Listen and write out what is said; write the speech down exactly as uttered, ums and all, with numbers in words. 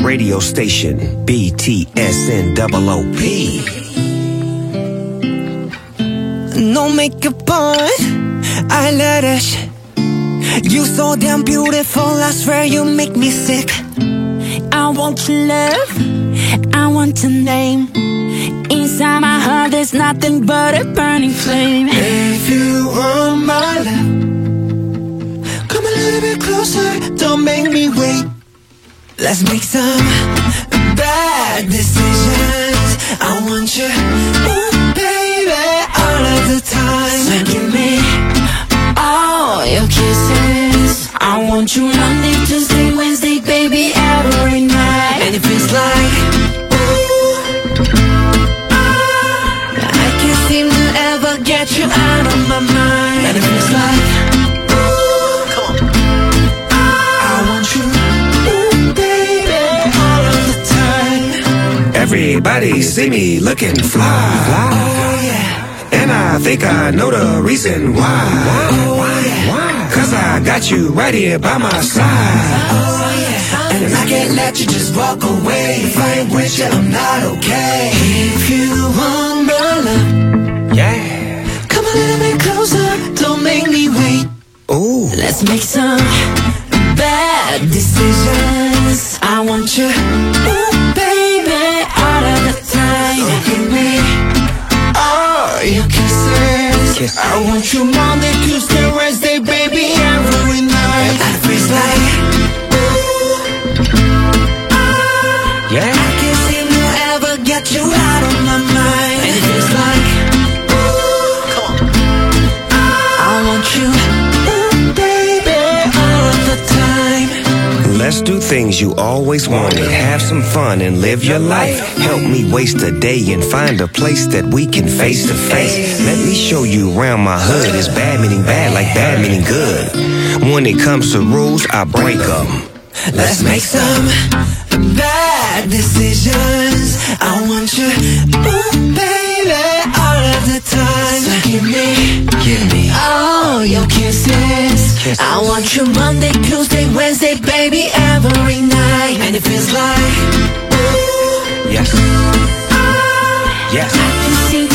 radio station, B T S N O O P. No makeup on, eyelash. You so damn beautiful, I swear you make me sick. I want your love, I want your name. Inside my heart there's nothing but a burning flame. If you want my love, come a little bit closer, don't make me wait. Let's make some bad decisions. I want you, ooh, baby, all of the time. So give me all your kisses. I want you Monday, Tuesday, Wednesday, baby, every night. And it feels like, ooh, I can't seem to ever get you out of my mind. And it feels like, ooh, come on, I want you, ooh, baby, all of the time. Everybody see me looking fly. Oh yeah. And I think I know the reason why. Oh yeah. Cause I got you right here by my side. Oh yeah. And I can't let you just walk away. If I ain't with you, I'm not okay. If you want my love, Yeah. come a little bit closer, don't make me wait. Ooh. Let's make some bad decisions. I want you, ooh, baby, all of the time. So give me all your kisses. Kiss. I want you Monday, Tuesday, Wednesday, baby, every night. and it feels like, ooh, Yeah. I can't seem to ever get you out of my mind. And it feels like, ooh, come on, I want you, ooh, baby, all of the time. Let's do things you always wanted. Have some fun and live your life. Help me waste a day and find a place that we can face to face. Let me show you around my hood. It's bad meaning bad like bad meaning good. When it comes to rules, I break them. Let's make some bad decisions. I want you, ooh, baby, all of the time. So give me, Give me. all your kisses. Kisses. I want you Monday, Tuesday, Wednesday, baby, every night. and it feels like, ooh, Yes. Yes. I can seem